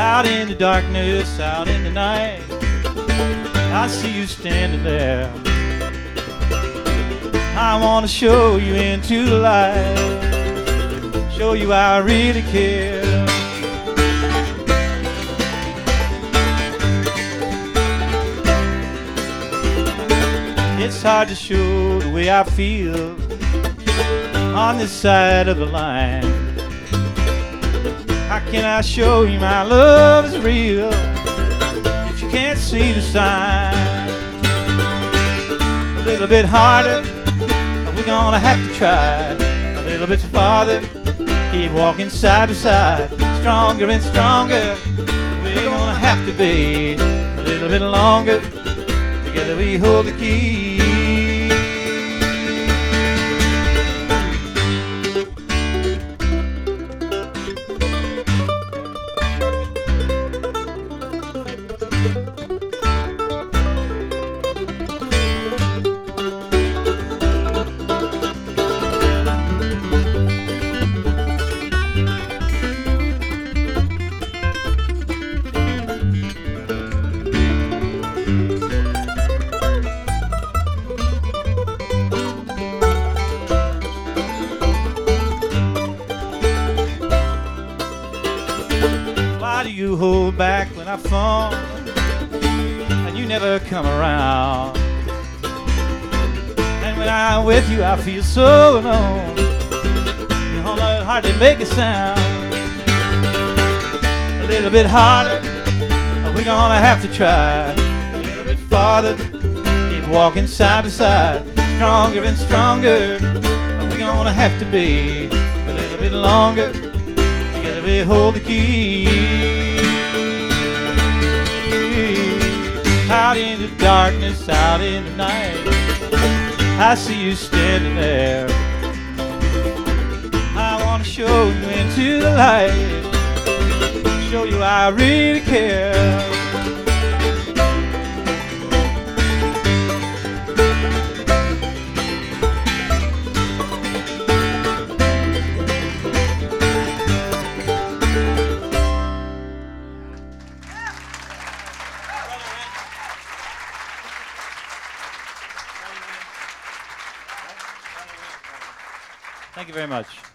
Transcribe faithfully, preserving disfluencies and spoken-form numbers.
Out in the darkness, out in the night, I see you standing there. I want to show you into the light, show you I really care. It's hard to show the way I feel on this side of the line. How can I show you my love is real if you can't see the sign? A little bit harder, we're gonna have to try. A little bit farther, keep walking side by side. Stronger and stronger, we're gonna have to be. A little bit longer, together we hold the key. Why do you hold back when I fall and you never come around? And when I'm with you I feel so alone. You almost hardly make a sound. A little bit harder, we're gonna have to try. A little bit farther, keep walking side by side. Stronger and stronger, we're gonna have to be. A little bit longer, together we hold the key. Out in the darkness, out in the night, I see you standing there. I want to show you into the light, show you I really care. Thank you very much.